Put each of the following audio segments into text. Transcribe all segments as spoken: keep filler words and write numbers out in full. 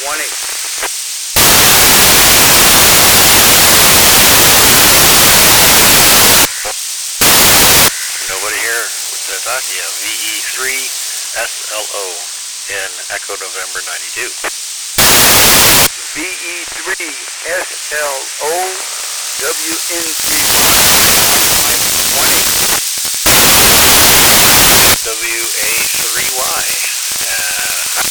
twenty. Nobody here to talk to you. V E three S L O in Echo November ninety-two. V E three S L O W N three W A three Y. Uh,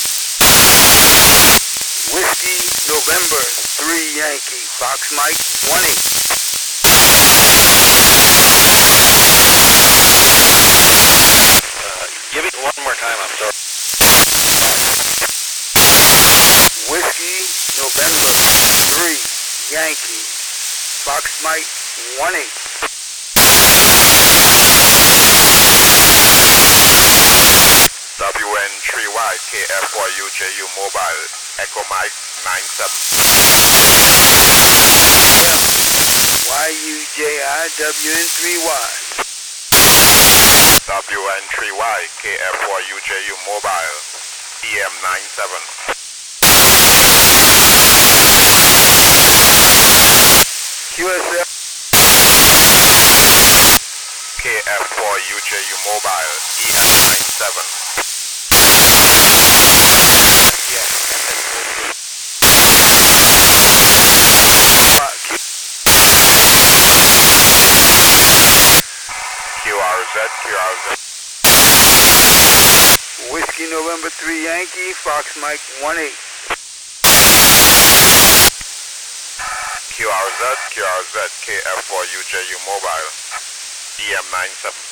Whiskey November three Yankee Fox Mike twenty. uh, give it one more time, I'm sorry. Whiskey November three Yankee Fox Mike twenty. W N three Y K F four U J U Mobile Echo Mike nine seven. Y U J I W N three Y. W N three Y K F four U J U Mobile E M nine seven. Q S L K F four U J U Mobile E M nine seven. Q R Z, Q R Z. Whiskey November three Yankee Fox Mike one eight. Q R Z, Q R Z K F four U J U Mobile E M nine seven.